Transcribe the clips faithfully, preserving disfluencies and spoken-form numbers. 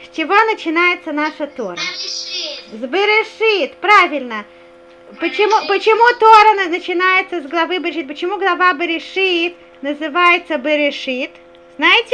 С чего начинается наша Тора? С Берешит, правильно. Почему, почему Тора начинается с главы Берешит? Почему глава Берешит называется Берешит? Знаете?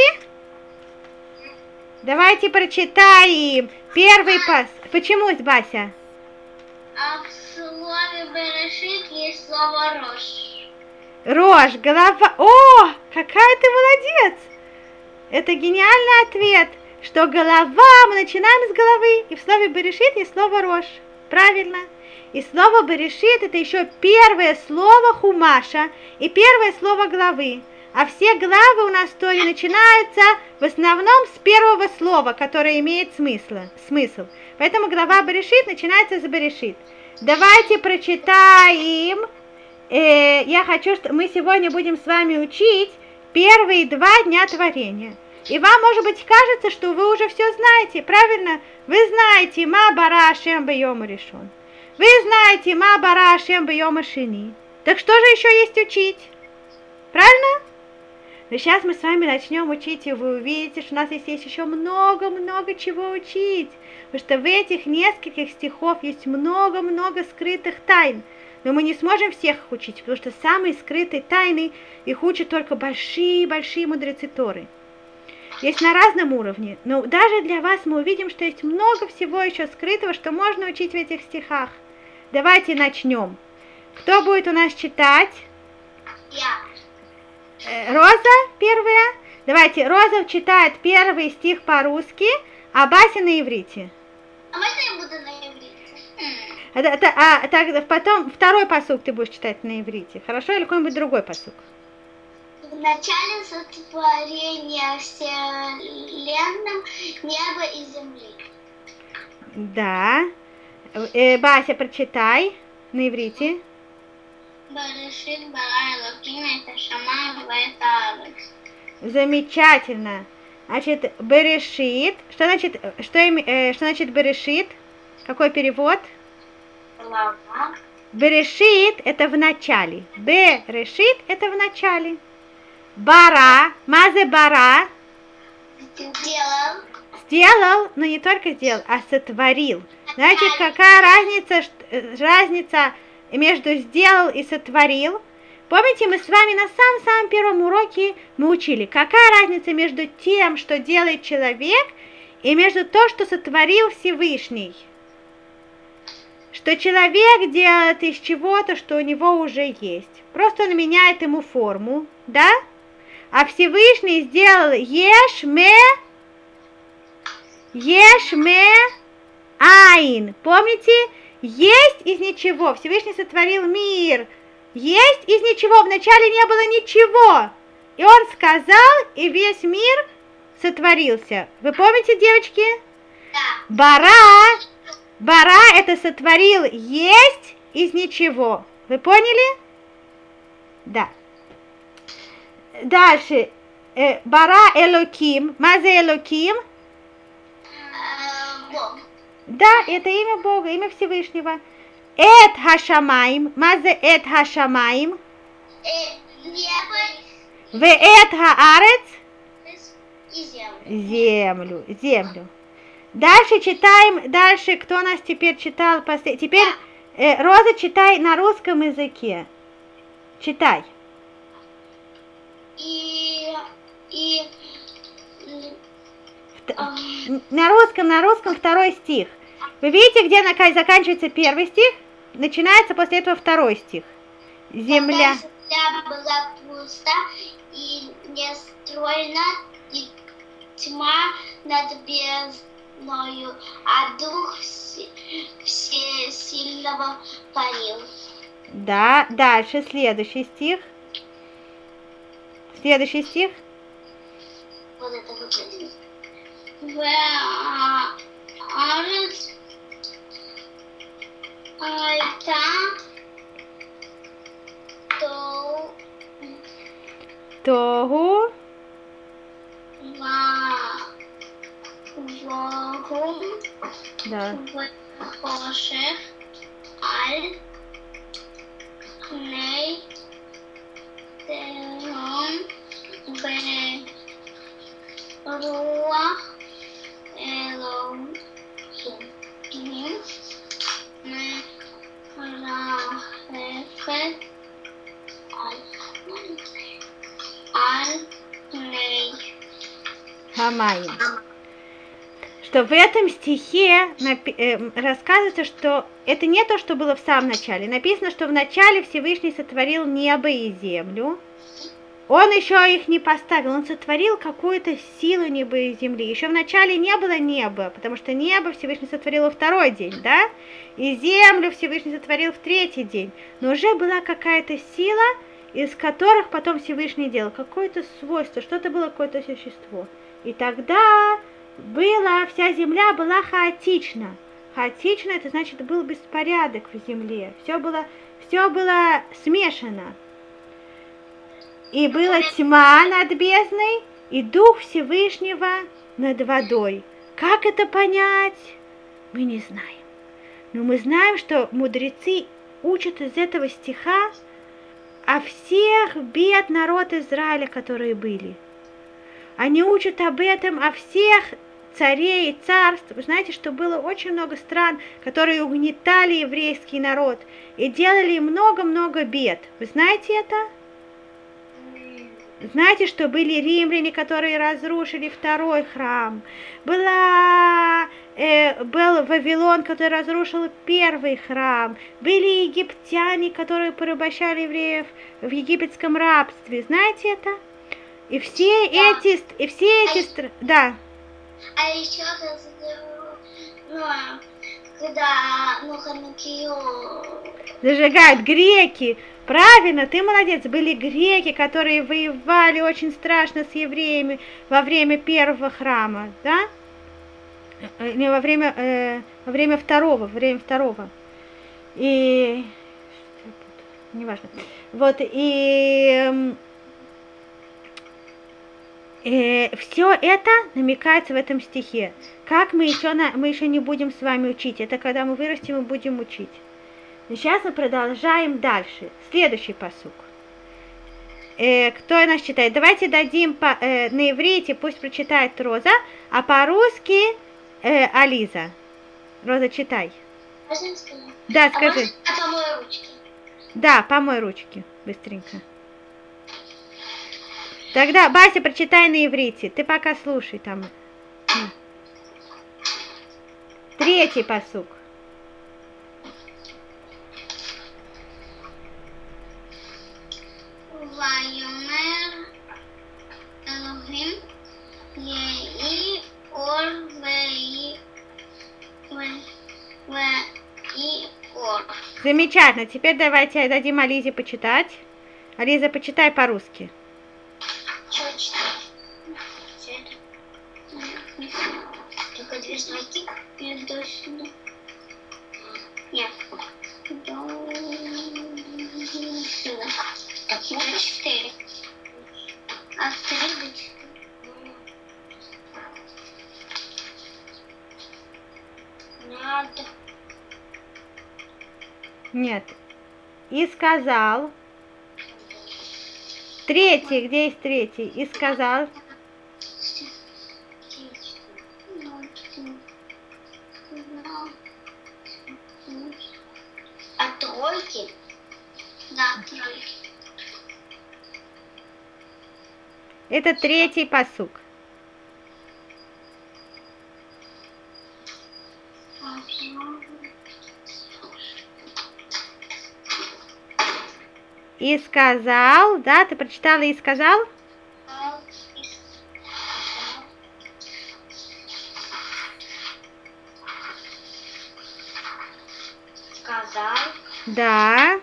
Давайте прочитаем первый пас. Почему, Бася? А в слове Берешит есть слово Рош. Рош, голова. О, какая ты молодец! Это гениальный ответ, что голова, мы начинаем с головы, и в слове Берешит есть слово Рош. Правильно. И слово Берешит это еще первое слово Хумаша и первое слово главы. А все главы у нас в Торе начинаются в основном с первого слова, которое имеет смысл. смысл. Поэтому глава Берешит начинается с Берешит. Давайте прочитаем. Э, я хочу, что мы сегодня будем с вами учить первые два дня творения. И вам, может быть, кажется, что вы уже все знаете, правильно? Вы знаете Ма бара Ашем бьем решен. Вы знаете Ма бара Ашем бьем шини. Так что же еще есть учить? Правильно? Но сейчас мы с вами начнем учить, и вы увидите, что у нас есть еще много-много чего учить. Потому что в этих нескольких стихов есть много-много скрытых тайн. Но мы не сможем всех их учить, потому что самые скрытые тайны их учат только большие-большие мудрецы Торы. Есть на разном уровне, но даже для вас мы увидим, что есть много всего еще скрытого, что можно учить в этих стихах. Давайте начнем. Кто будет у нас читать? Я. Роза первая. Давайте, Роза читает первый стих по-русски, а Бася на иврите. А можно я буду на иврите? А, а, а так, потом второй пасук ты будешь читать на иврите, хорошо? Или какой-нибудь другой пасук? В начале сотворения вселенной неба и земли. Да. Э, Бася, прочитай на иврите. Берешит бара Элоким эт ашамаим вэт аарец. Замечательно. Значит, Берешит. Что значит, что, э, что значит Берешит? Какой перевод? Глава. Берешит это в начале. Берешит это в начале. Бара, мазе бара. Сделал. Сделал, но не только сделал, а сотворил. Знаете, какая разница, разница между сделал и сотворил? Помните, мы с вами на самом-самом первом уроке мы учили, какая разница между тем, что делает человек, и между то, что сотворил Всевышний. Что человек делает из чего-то, что у него уже есть. Просто он меняет ему форму, да? А Всевышний сделал ешме, ешме айн. Помните? Есть из ничего. Всевышний сотворил мир. Есть из ничего. Вначале не было ничего. И он сказал, и весь мир сотворился. Вы помните, девочки? Да. Бара. Бара это сотворил есть из ничего. Вы поняли? Да. Дальше. Э, бара Элоким. Мазе Элоким. Бог. Да, это имя Бога, имя Всевышнего. Эт Хашамаим. Мазе Эт Хашамаим. Небо. Ве Эт Хаарец. И землю. Землю. Землю. Дальше читаем. Дальше, кто нас теперь читал? Послед... Теперь, э, Роза, читай на русском языке. Читай. И... И... На русском, на русском второй стих. Вы видите, где заканчивается первый стих? Начинается после этого второй стих. Земля. Земля была пуста и нестройна, и тьма над бездною, а дух всесильного парил. Да, дальше следующий стих. Следующий стих. Вот это вот. Ве'арец айта то Тогу вагум да. вехошех аль пней тегом бе руах Хамаим. Что в этом стихе рассказывается, что это не то, что было в самом начале. Написано, что в начале Всевышний сотворил небо и землю. Он еще их не поставил, он сотворил какую-то силу неба и земли. Еще в начале не было неба, потому что небо Всевышний сотворил во второй день, да? И землю Всевышний сотворил в третий день. Но уже была какая-то сила, из которых потом Всевышний делал какое-то свойство, что-то было, какое-то существо. И тогда была, вся земля была хаотична. Хаотично, это значит, был беспорядок в земле. Все было, все было смешано. И была тьма над бездной, и Дух Всевышнего над водой. Как это понять? Мы не знаем. Но мы знаем, что мудрецы учат из этого стиха о всех бед народ Израиля, которые были. Они учат об этом, о всех царей и царств. Вы знаете, что было очень много стран, которые угнетали еврейский народ и делали много-много бед. Вы знаете это? Знаете, что были римляне, которые разрушили второй храм? Была, э, был Вавилон, который разрушил первый храм. Были египтяне, которые порабощали евреев в египетском рабстве. Знаете это? И все да. эти... И все эти... А, да. А еще ну, когда ну, Ханукию... зажигают греки. Правильно, ты молодец. Были греки, которые воевали очень страшно с евреями во время первого храма, да? Не во время, э, во время второго, во время второго. И неважно. Вот и э, все это намекается в этом стихе. Как мы еще на, мы еще не будем с вами учить. Это когда мы вырастем и будем учить. Сейчас мы продолжаем дальше. Следующий пасук. Э, кто нас читает? Давайте дадим по, э, на иврите, пусть прочитает Роза, а по-русски э, Ализа. Роза, читай. Можно сказать? Да, скажи. А помой ручки. Да, помой ручки. Быстренько. Тогда, Бася, прочитай на иврите. Ты пока слушай там. Третий пасук. ויאמר אלוהים יהי אור ויהי אור. Замечательно. Теперь давайте дадим Ализе почитать. Ализа, почитай по-русски. Что читать? Только две строки передо-сюда. Нет. Сюда. Так, до четыре. А с три до четыре. Надо. Нет. И сказал. Третий, где есть третий? И сказал. А тройки? Да, тройки. Это третий пасук. И сказал, да, ты прочитала и сказал? Сказал. Да.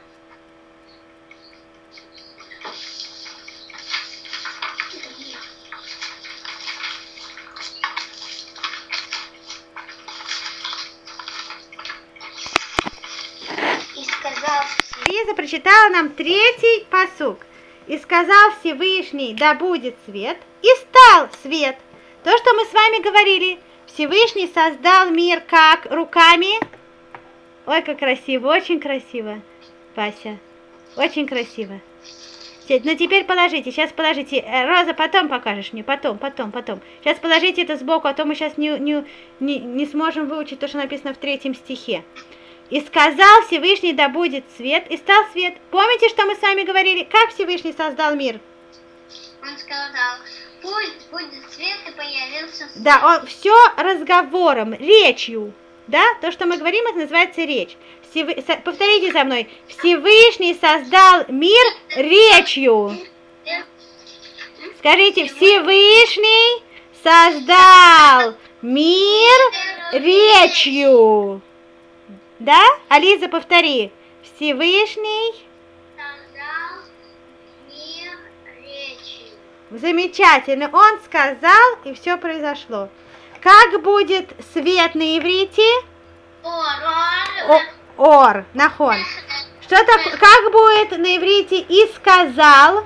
Лиза прочитала нам третий пасук. И сказал Всевышний, да будет свет, и стал свет. То, что мы с вами говорили. Всевышний создал мир как? Руками. Ой, как красиво, очень красиво, Вася. Очень красиво. Но теперь положите, сейчас положите. Роза, потом покажешь мне, потом, потом, потом. Сейчас положите это сбоку, а то мы сейчас не, не, не, не сможем выучить то, что написано в третьем стихе. И сказал Всевышний, да будет свет, и стал свет. Помните, что мы с вами говорили? Как Всевышний создал мир? Он сказал, пусть будет свет, и появится солнце. Да, он все разговором, речью. Да, то, что мы говорим, это называется речь. Всевы... Повторите за мной. Всевышний создал мир речью. Скажите, Всевышний создал мир речью. Да? Ализа, повтори. Всевышний Создал мир речью. замечательно. Он сказал, и все произошло. Как будет свет на иврите? Ор. О- Ор, нахон. Что такое? Как будет на иврите и сказал?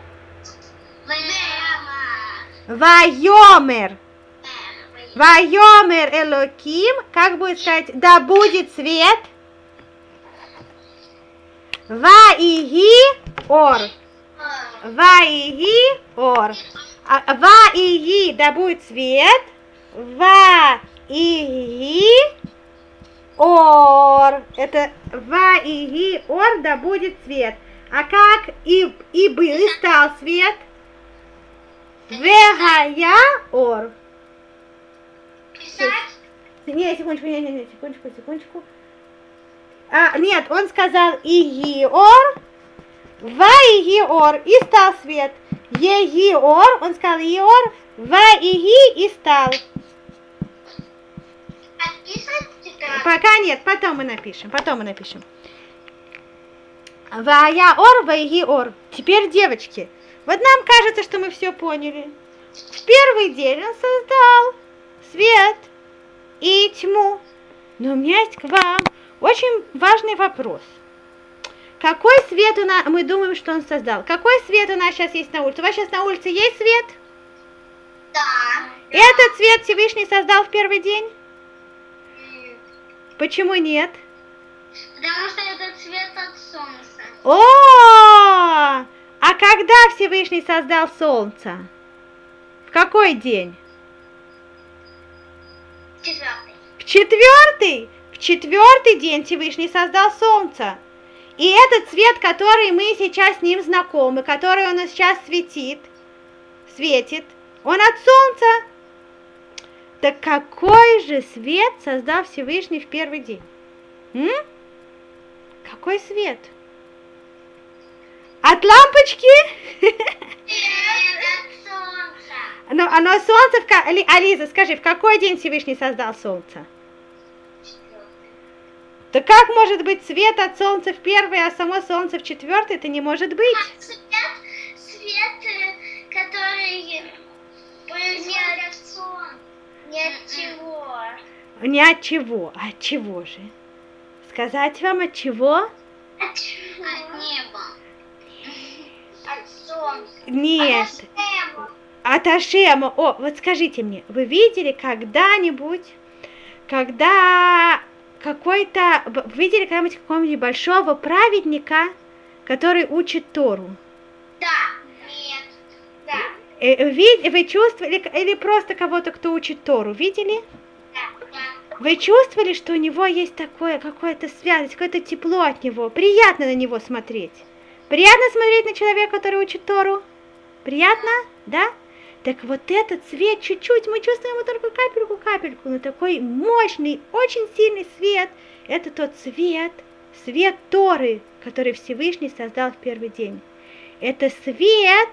Вайомер. Вайомер Элоким. Как будет сказать? Да будет свет. Ваиги ор. Ваиги ор. А, Ваиги, да будет свет. Ваиги ор. Это ваиги ор, да будет свет. А как и, и был, и стал свет? Вегая ор. Писать. Не, секундочку, не, не, не, секундочку, секундочку. А, нет, он сказал Игиор, Ваигиор, и стал свет. Егиор, он сказал Иор, Ваиги, и стал. Описать тетрадь. Пока нет, потом мы напишем, потом мы напишем. Ваяор, Ваигиор. Теперь, девочки, вот нам кажется, что мы все поняли. В первый день он создал свет и тьму. Но у меня есть к вам очень важный вопрос. Какой свет у нас, мы думаем, что он создал? Какой свет у нас сейчас есть на улице? У вас сейчас на улице есть свет? Да. Этот свет Всевышний создал в первый день? М, Почему нет? Потому что это цвет от солнца. О, а когда Всевышний создал солнце? В какой день? Четвертый. В четвертый? В четвертый день Всевышний создал солнце. И этот свет, который мы сейчас с ним знакомы, который он сейчас светит, светит, он от солнца. Так какой же свет создал Всевышний в первый день? М? Какой свет? От лампочки? Цвет от солнца. Но, оно солнце, в ка- Али- Ализа, скажи, в какой день Всевышний создал солнце? Четвертый. Да как может быть свет от солнца в первый, а само солнце в четвертый? Это не может быть. А цвет, цвет, э, который происходит от солнца. Не от чего. Не от чего, а от чего же? Сказать вам от чего? От чего? От неба. От солнца. Нет, От неба. от Ашема. О, вот скажите мне, вы видели когда-нибудь, когда какой-то, б- видели когда-нибудь какого-нибудь большого праведника, который учит Тору? Да. Нет. Да. Э, ви- Вы чувствовали, или просто кого-то, кто учит Тору, видели? Да. Да. Вы чувствовали, что у него есть такое, какое-то связь, какое-то тепло от него? Приятно на него смотреть. Приятно смотреть на человека, который учит Тору? Приятно? Да? Так вот этот свет чуть-чуть, мы чувствуем его только капельку-капельку, но такой мощный, очень сильный свет. Это тот свет, свет Торы, который Всевышний создал в первый день. Это свет,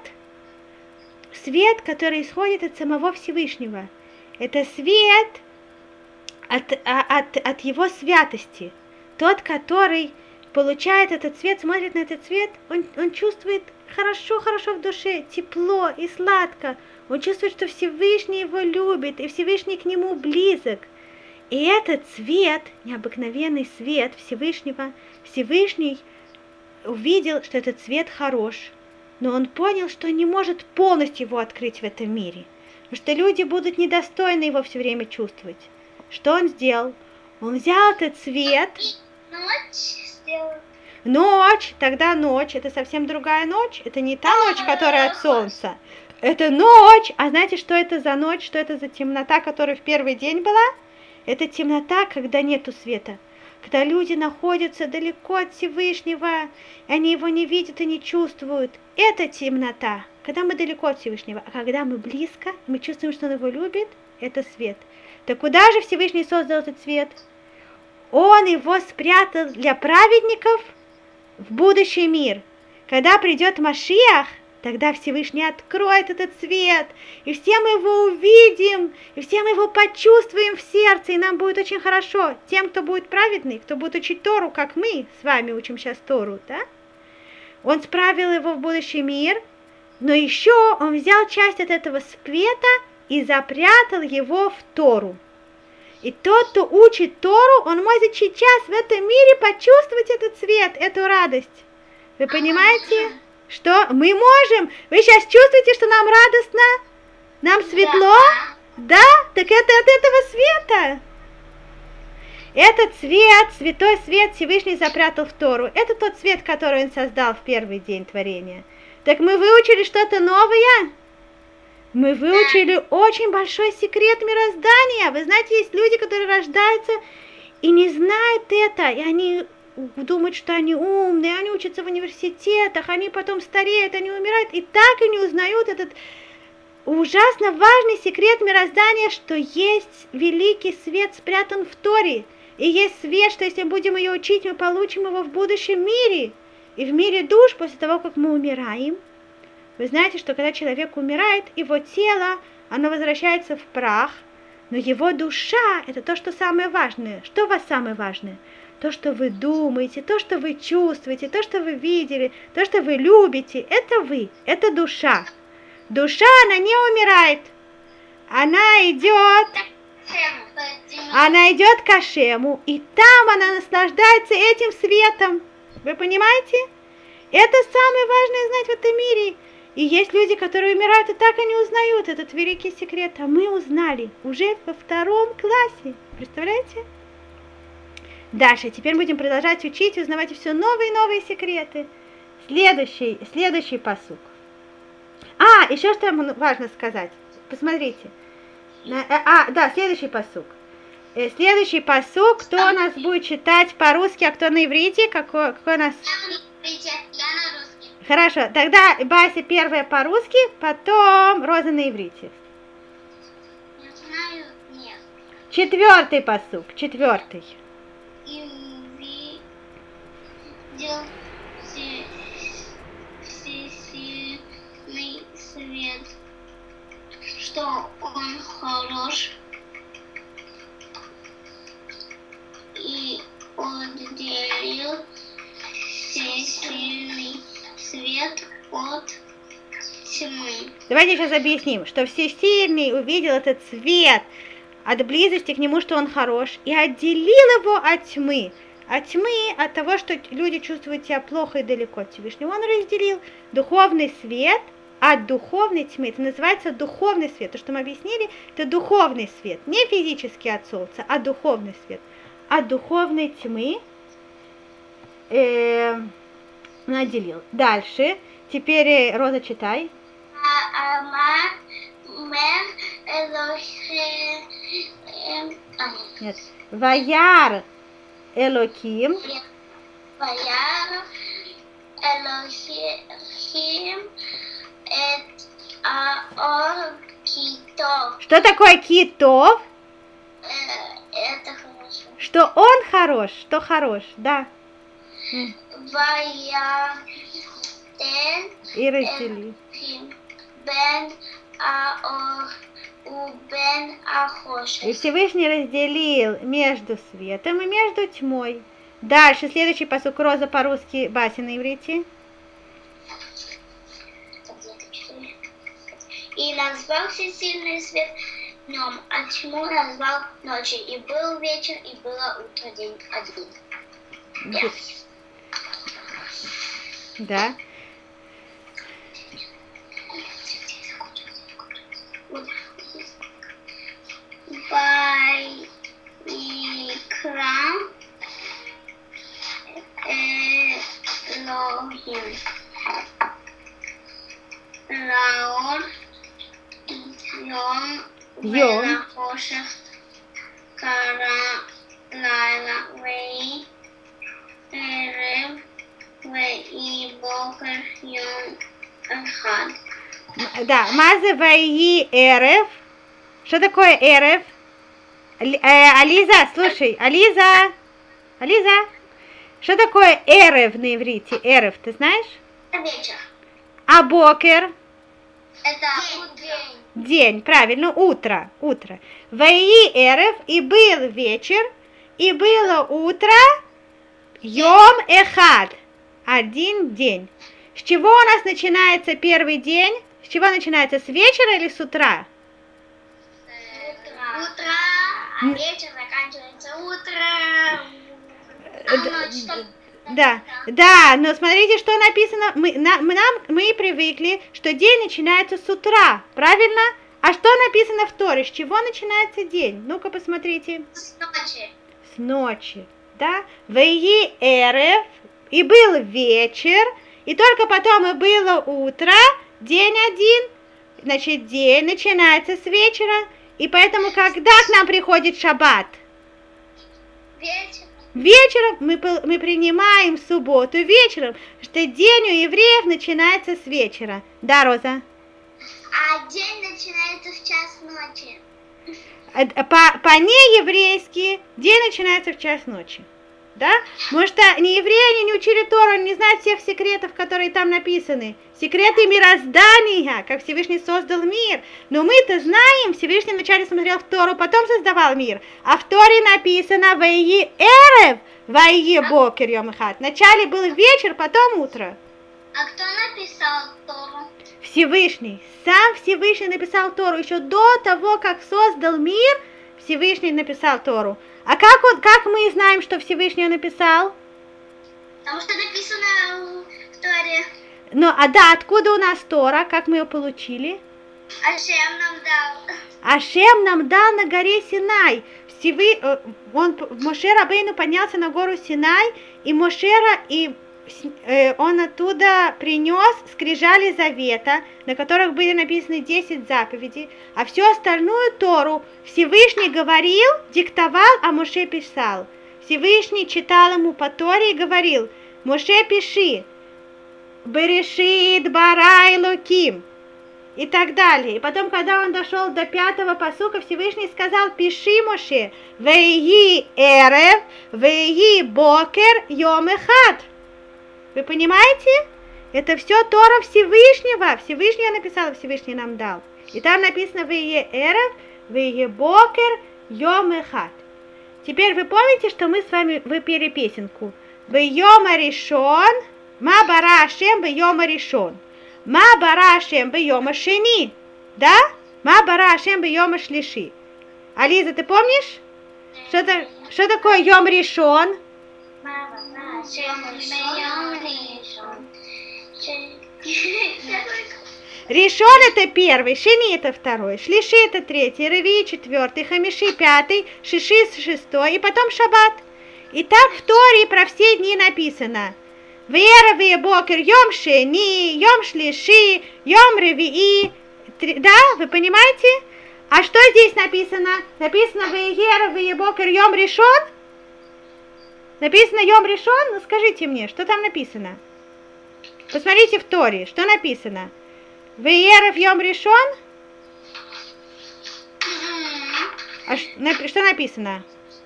свет, который исходит от самого Всевышнего. Это свет от, а- от, от его святости. Тот, который получает этот цвет, смотрит на этот цвет, он, он чувствует хорошо-хорошо в душе, тепло и сладко. Он чувствует, что Всевышний его любит, и Всевышний к нему близок. И этот свет, необыкновенный свет Всевышнего, Всевышний увидел, что этот свет хорош, но он понял, что не может полностью его открыть в этом мире, потому что люди будут недостойны его все время чувствовать. Что он сделал? Он взял этот свет, И ночь сделал. ночь, тогда ночь, это совсем другая ночь, это не та ночь, которая от солнца. Это ночь, а знаете, что это за ночь, что это за темнота, которая в первый день была? Это темнота, когда нету света. когда люди находятся далеко от Всевышнего, и они его не видят и не чувствуют. Это темнота, когда мы далеко от Всевышнего. А когда мы близко, мы чувствуем, что он его любит, это свет. Так куда же Всевышний создал этот свет? Он его спрятал для праведников в будущий мир. Когда придет Машиах, тогда Всевышний откроет этот свет, и все мы его увидим, и все мы его почувствуем в сердце, и нам будет очень хорошо. Тем, кто будет праведный, кто будет учить Тору, как мы с вами учим сейчас Тору, да? Он справил его в будущий мир, но еще он взял часть от этого света и запрятал его в Тору. И тот, кто учит Тору, он может сейчас в этом мире почувствовать этот свет, эту радость. Вы понимаете, что мы можем? Вы сейчас чувствуете, что нам радостно? Нам светло? Да? Так это от этого света. Этот свет, святой свет Всевышний запрятал в Тору. Это тот свет, который он создал в первый день творения. Так мы выучили что-то новое? Мы выучили очень большой секрет мироздания. Вы знаете, есть люди, которые рождаются и не знают это, и они думают, что они умные, они учатся в университетах, они потом стареют, они умирают, и так и не узнают этот ужасно важный секрет мироздания, что есть великий свет спрятан в Торе, и есть свет, что если будем ее учить, мы получим его в будущем мире, и в мире душ после того, как мы умираем. Вы знаете, что когда человек умирает, его тело, оно возвращается в прах, но его душа – это то, что самое важное. Что у вас самое важное? То, что вы думаете, то, что вы чувствуете, то, что вы видели, то, что вы любите – это вы, это душа. Душа, она не умирает. Она идет, она идет к Ашему, и там она наслаждается этим светом. Вы понимаете? Это самое важное знать в этом мире. И есть люди, которые умирают, и так они узнают этот великий секрет. А мы узнали уже во втором классе. Представляете? Дальше. Теперь будем продолжать учить, узнавать все новые и новые секреты. Следующий, следующий пасук. А, еще что важно сказать. Посмотрите. А, да, следующий пасук. Следующий пасук. Кто у нас будет читать по-русски, а кто на иврите? Какой, какой у нас? Хорошо, тогда Бася первая по-русски, потом Роза на иврите. Я знаю, нет. Четвертый пасук, четвертый. И видел всесильный свет, что он хорош, и отделил всесильный свет от тьмы. Давайте сейчас объясним, что всесильный увидел этот свет от близости к нему, что он хорош, и отделил его от тьмы. От тьмы, от того, что люди чувствуют себя плохо и далеко от Всевышнего. Он разделил духовный свет от духовной тьмы. Это называется духовный свет. То, что мы объяснили, это духовный свет. Не физический от солнца, а духовный свет. От духовной тьмы э, он отделил. Дальше. Теперь, Роза, читай. Нет. Ваяр Элоким. Ваяр Элоким эт аор китов. Что такое китов? Это хорошо. Что он хорош, что хорош, да. Ваяр И раздели. Бен аор у бен ахошев. И Всевышний разделил между светом и между тьмой. Дальше, следующий пасук, Роза по-русски, Бася на иврите. И назвал всесильный свет днем, а тьму назвал ночью. И был вечер, и было утро, день один. Yes. Да. Вайкра Элохим Раор Йом Йом. Велахошев Кара Лайла Вей и бокер йом эхад. Да, мазе ваи эрев. Что такое эрев? Ли- э, Ализа, слушай, Ализа, Ализа, что такое эрев на иврите? Эрев, ты знаешь? Это вечер. А бокер? Это день. День, правильно, утро, утро. Ваи эрев, и был вечер, и было утро, йом эхад, один день. С чего у нас начинается первый день? С чего начинается, с вечера или с утра? Утро. Утро, а вечер заканчивается утром. А ночь что? Да, да, но смотрите, что написано. Мы, на, мы, нам, мы привыкли, что день начинается с утра, правильно? А что написано в Торе? С чего начинается день? Ну-ка, посмотрите. С ночи. С ночи, да? Веи эрев, и был вечер, и только потом и было утро, день один. Значит, день начинается с вечера, и поэтому, когда к нам приходит шаббат? Вечер. Вечером мы, мы принимаем субботу вечером, что день у евреев начинается с вечера. Да, Роза? А день начинается в час ночи. По, по-нееврейски день начинается в час ночи. Да? Потому что не евреи, они не учили Тору, они не знают всех секретов, которые там написаны. Секреты мироздания, как Всевышний создал мир. Но мы-то знаем, Всевышний вначале смотрел в Тору, потом создавал мир. А в Торе написано «Ваи эрев, ваи бокер йом эхад». Вначале был вечер, потом утро. А кто написал Тору? Всевышний. Сам Всевышний написал Тору. Еще до того, как создал мир, Всевышний написал Тору. А как, он, как мы знаем, что Всевышний написал? Потому что написано в Торе. Ну, а да, откуда у нас Тора? Как мы ее получили? Ашем нам дал. Ашем нам дал на горе Синай. Всевы... Он, Моше Рабейну поднялся на гору Синай, и Мошера, и э, он оттуда принес скрижали завета, на которых были написаны десять заповедей, а всю остальную Тору Всевышний говорил, диктовал, а Моше писал. Всевышний читал ему по Торе и говорил: Моше, пиши, Берешит барай луким, и так далее. И потом, когда он дошел до пятого пасука, Всевышний сказал: пиши, Моше, веи эрев, веи бокер йом эхад. Вы понимаете? Это все Тора Всевышнего. Всевышний написал, Всевышний нам дал. И там написано веи эрев, веи бокер йом эхад. Теперь вы помните, что мы с вами выпели песенку? Бейома ришон, ма бара Ашем бейома ришон. Ма бара Ашем бейома шени. Да? Ма бара Ашем бейома шлиши. Ализа, ты помнишь? Что, это, что такое йом ришон? Ришон это первый, шени это второй, шлиши это третий, реви четвертый, хамиши пятый, шиши шестой и потом шаббат. И так в Торе про все дни написано: Вера ве бокер йом шени, йом шлиши, йом ревии. Да, вы понимаете? А что здесь написано? Написано вера ве бокер йом ришон? Написано йом ришон? Ну скажите мне, что там написано? Посмотрите в Торе, что написано? Вееров йом ришон? А ш, что написано?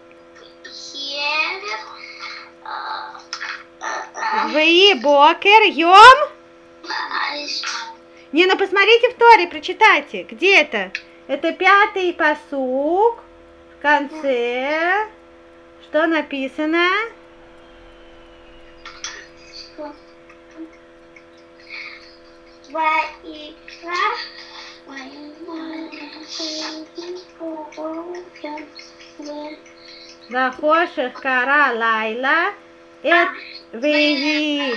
Веи бокер йом? Не, ну посмотрите в Торе, прочитайте. Где это? Это пятый пасук в конце. Что написано? Вахошех кара лайла эт веи.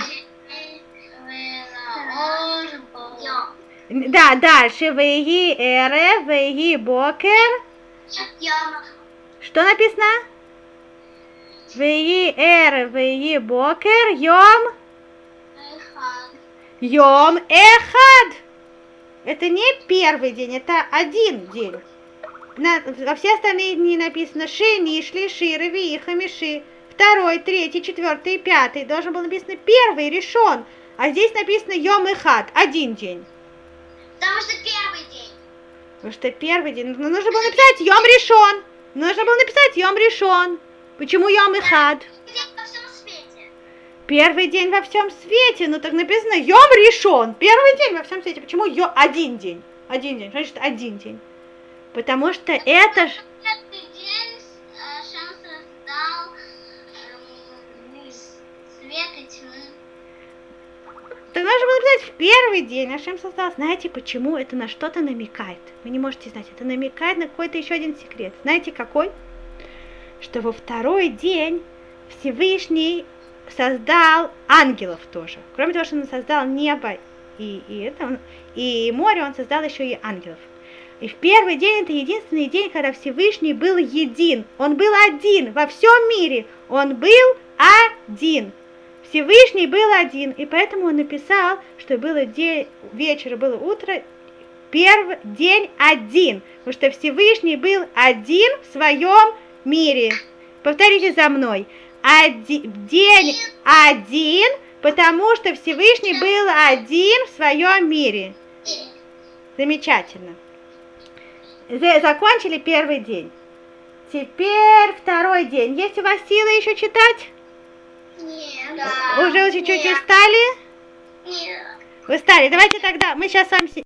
Да, дальше веи эре, веи бокер. Что написано? Веи эре, веи бокер, йом. Йом эхад. Это не первый день, это один день. На, во все остальные дни написано шени, шлиши, реви, хамиши. второй, третий, четвертый и пятый. Должен был написано первый, решен. А здесь написано Йом Эхад, один день. Потому что первый день. Потому что первый день. Ну, нужно было написать Йом решен. Нужно было написать Йом решен. Почему Йом Эхад? Во всем свете. Первый день во всем свете. Ну так написано Йом решен. Первый день во всем свете. Почему Йом? Один день. Один день. Значит, один день. Потому что это ж... Первый день Шем создал эм, свет и тьму. Так нужно было написать в первый день. Ашем создал. Знаете, почему это на что-то намекает? Вы не можете знать. Это намекает на какой-то еще один секрет. Знаете, какой? Что во второй день Всевышний создал ангелов тоже. Кроме того, что он создал небо и, и, это, он, и море, он создал еще и ангелов. И в первый день это единственный день, когда Всевышний был един. Он был один во всем мире. Он был один. Всевышний был один. И поэтому он написал, что было день, вечер, было утро, первый день один. Потому что Всевышний был один в своем мире. Повторите за мной. Один, день один, потому что Всевышний был один в своем мире. Замечательно. Закончили первый день. Теперь второй день. Есть у вас силы еще читать? Нет. Да. Уже чуть-чуть устали? Нет. Устали. Давайте тогда, мы сейчас с вами...